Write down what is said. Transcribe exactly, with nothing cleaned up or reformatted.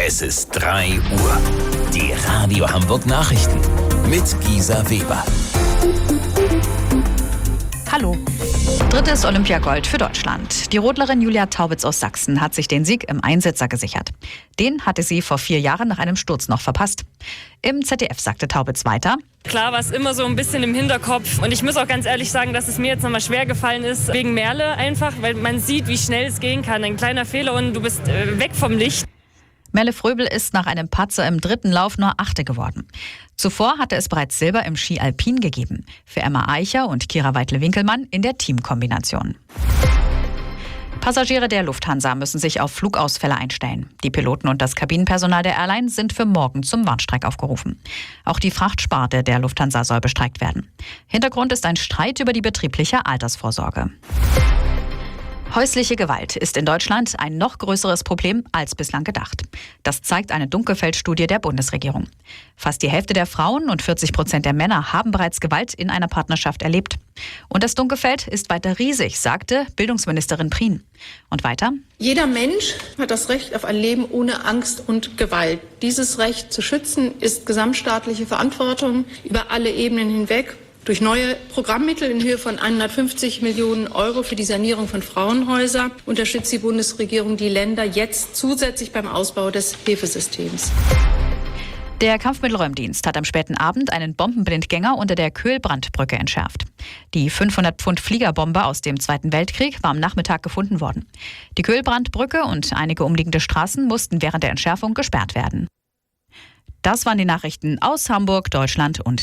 Es ist drei Uhr. Die Radio Hamburg Nachrichten mit Gisa Weber. Hallo. Drittes Olympiagold für Deutschland. Die Rodlerin Julia Taubitz aus Sachsen hat sich den Sieg im Einsitzer gesichert. Den hatte sie vor vier Jahren nach einem Sturz noch verpasst. Im Z D F sagte Taubitz weiter: Klar war es immer so ein bisschen im Hinterkopf. Und ich muss auch ganz ehrlich sagen, dass es mir jetzt nochmal schwer gefallen ist. Wegen Merle einfach, weil man sieht, wie schnell es gehen kann. Ein kleiner Fehler und du bist äh, weg vom Licht. Merle Fröbel ist nach einem Patzer im dritten Lauf nur Achte geworden. Zuvor hatte es bereits Silber im Ski Alpin gegeben. Für Emma Eicher und Kira Weidle-Winkelmann in der Teamkombination. Passagiere der Lufthansa müssen sich auf Flugausfälle einstellen. Die Piloten und das Kabinenpersonal der Airline sind für morgen zum Warnstreik aufgerufen. Auch die Frachtsparte der Lufthansa soll bestreikt werden. Hintergrund ist ein Streit über die betriebliche Altersvorsorge. Häusliche Gewalt ist in Deutschland ein noch größeres Problem als bislang gedacht. Das zeigt eine Dunkelfeld-Studie der Bundesregierung. Fast die Hälfte der Frauen und vierzig Prozent der Männer haben bereits Gewalt in einer Partnerschaft erlebt. Und das Dunkelfeld ist weiter riesig, sagte Bildungsministerin Prien. Und weiter: Jeder Mensch hat das Recht auf ein Leben ohne Angst und Gewalt. Dieses Recht zu schützen ist gesamtstaatliche Verantwortung über alle Ebenen hinweg. Durch neue Programmmittel in Höhe von hundertfünfzig Millionen Euro für die Sanierung von Frauenhäusern unterstützt die Bundesregierung die Länder jetzt zusätzlich beim Ausbau des Hilfesystems. Der Kampfmittelräumdienst hat am späten Abend einen Bombenblindgänger unter der Köhlbrandbrücke entschärft. Die fünfhundert Pfund Fliegerbombe aus dem Zweiten Weltkrieg war am Nachmittag gefunden worden. Die Köhlbrandbrücke und einige umliegende Straßen mussten während der Entschärfung gesperrt werden. Das waren die Nachrichten aus Hamburg, Deutschland und